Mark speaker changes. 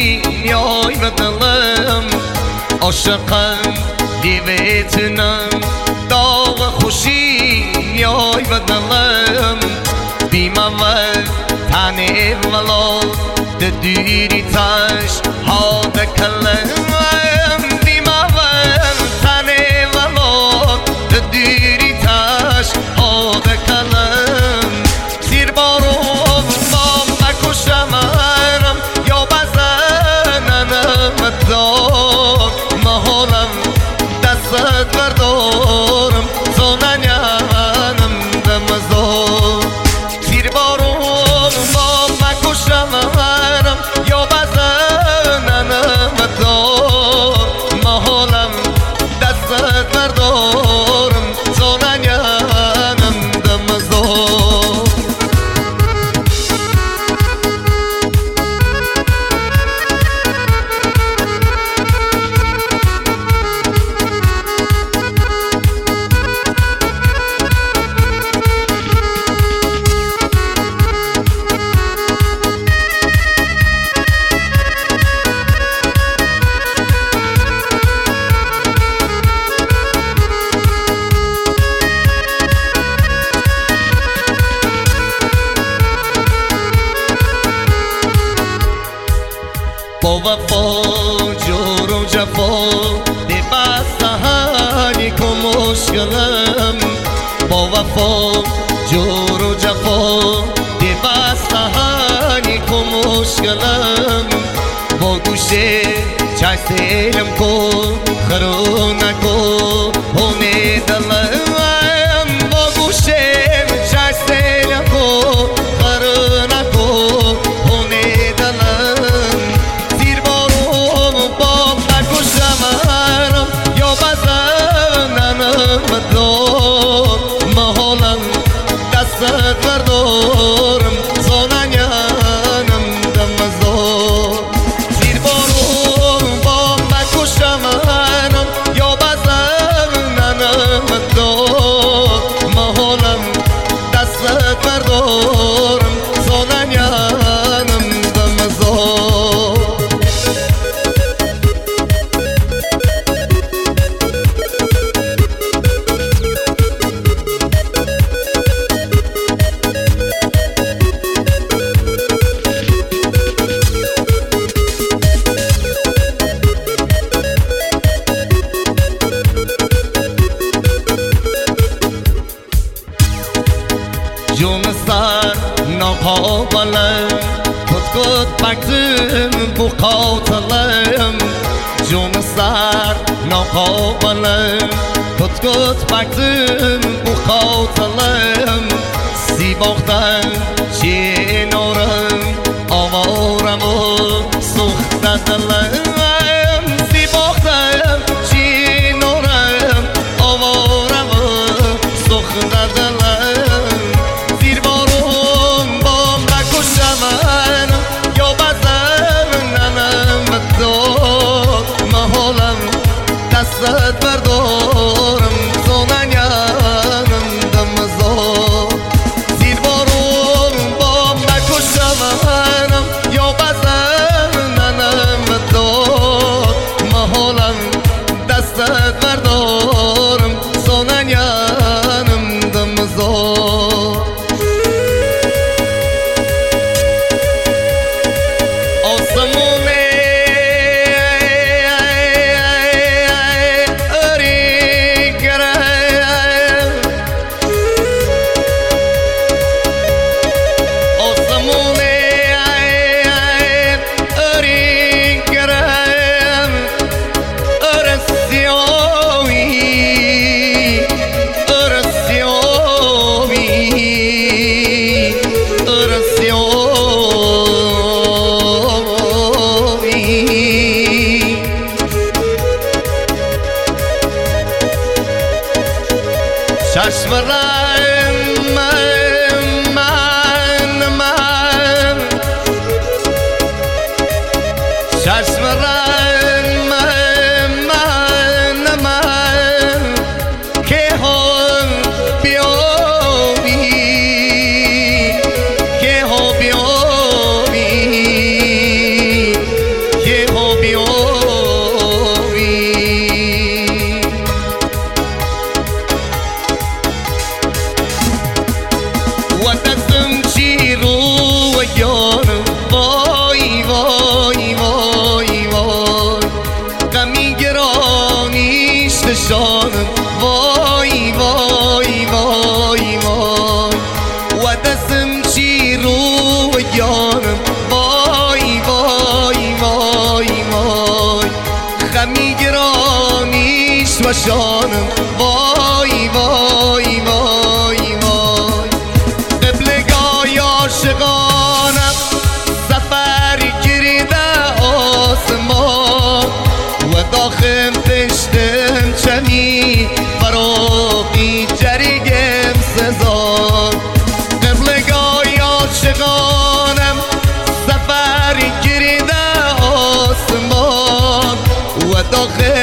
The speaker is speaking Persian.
Speaker 1: میای به دلم عاشقم دیویتنم داغ خوشی میای به دلم بیمول تنه ولال دوری تاش ها دکلم بیمول تنه ولال دوری تاش ها دکلم زیر بارون با مکشمرم یا بزننم دار محالم دستت بردارم زاننیم دمزار زیر بارون با مکشمرم یا بزننم دار محالم دستت بردارم زاننیم دمزار با وفا جور و جفا دی بستهانی که مشکلم با وفا جور و جفا دی بستهانی که مشکلم با گوشه چای سیلم کو خرونه کو هونه دلم با گوشه چای سیلم کو خرونه کو هونه دلم زیر بارون با مکشمرم یا بزننم دار محالم دستت بردارم زاننیم دمزار زیر بارون با مکشمرم یا بزننم دار محالم دستت بردارم زاننیم دمزار جون سر ناقابلم کت بکتم بو قاتلم جون سر ناقابلم کت بکتم بو قاتلم سی باختم چی نورم آوارم و سخت دلم سی باختم چی نورم آوارم و سخت دلم زیر بارون با مکشمرم یا بزننم دار محالم دستت بردارم زاننیم دمزار زیر بارون با مکشمرم یا بزننم دار محالم دستت بردارم زاننیم دمزار چشم رنگ من چشم رنگ من که هم بیابی که هم بیابی چشمشانم وای وای وای وای قبلگاه عاشقانم سفر گریده آسمان و داخل دشتم چمی فراقی جریگم سزان قبلگاه عاشقانم سفر گریده آسمان و داخل